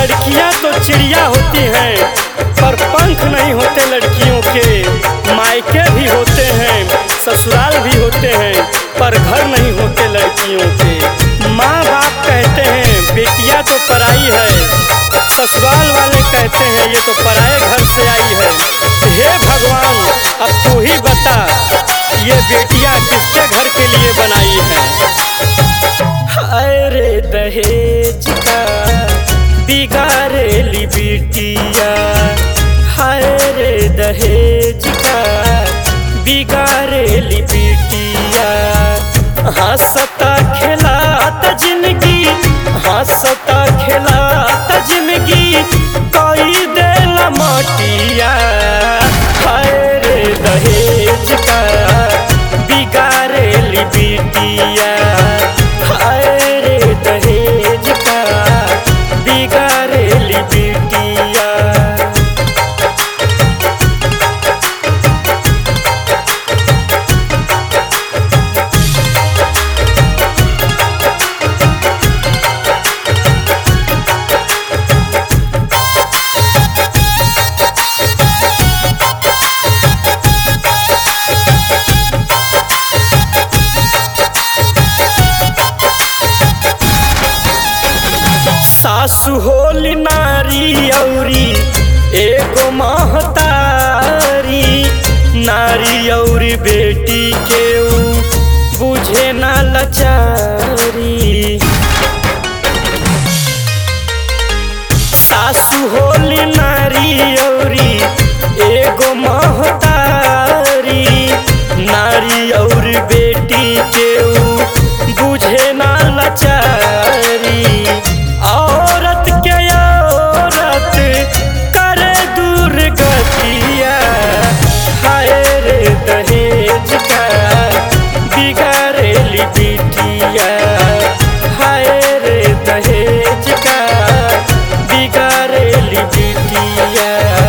लड़कियां तो चिड़िया होती हैं पर पंख नहीं होते लड़कियों के। मायके भी होते हैं, ससुराल भी होते हैं पर घर नहीं होते लड़कियों के। माँ बाप कहते हैं बेटियां तो पराई है, ससुराल वाले कहते हैं ये तो पराए घर से आई है। हे भगवान अब तू ही बता ये बेटियां किसके घर के लिए बनाई हैं। हाय रे दहेज का बिगाड़ेली बिटिया, हाय रे दहेज का बिगाड़ेली बिटिया। हंसता खिलाता जिंदगी, हंसता खिलाता जिंदगी कोई देला मोटिया। हाय रे दहेज का बिगाड़ेली बिटिया, हाय रे दहेज का बिगाड़ेली बिटिया। सासु होली नारी औरी एगो महतारी, नारी औरी बेटी के बुझे ना लाचारी। सासु होली नारी औरी एगो महतारी, नारी और बेटी के बुझे ना लाचारी। औरत के औरत करे दुर्गतिया, हाय रे दहेज का बिगाड़ेली बिटिया, हाय रे दहेज का बिगाड़ेली बिटिया।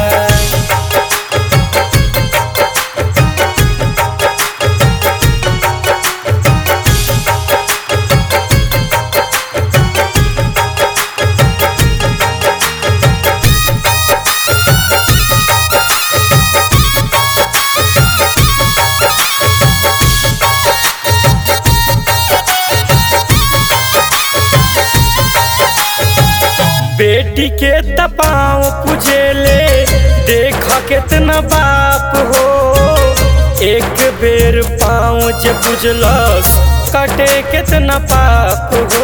बेटी के तपाव पुजेले देखा कितना बाप हो, एक बेर पाँव जे बुझलस कटे कितना पाप हो।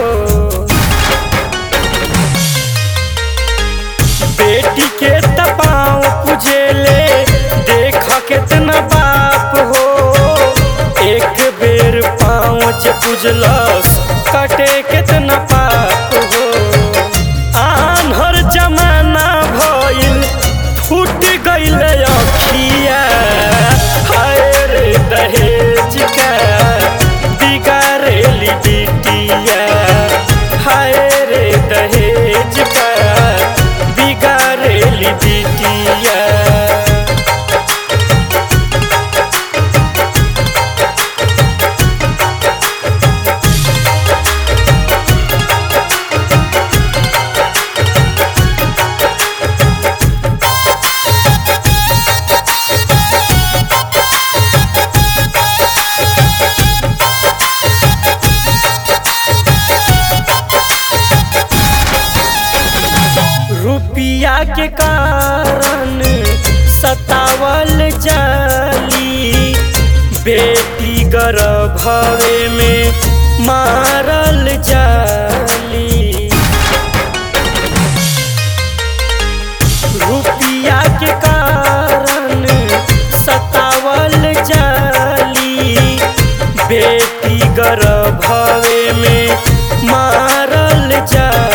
बेटी के तपाव पुजेले देखा कितना बाप हो, एक बेर पाँव जे बुझलस कटे कितना पाप हो। आन्हर जमाना भइल फूट गइल अखिया, हाय रे दहेज का बिगाड़ेली बिटिया, हाय रे दहेज का बिगाड़ेली बिटिया। रुपया के कारण सतावल जाली, बेटी गर्भवे में मारल जाली। रुपया के कारण सतावल जाली, बेटी गर्भवे में मारल जाली।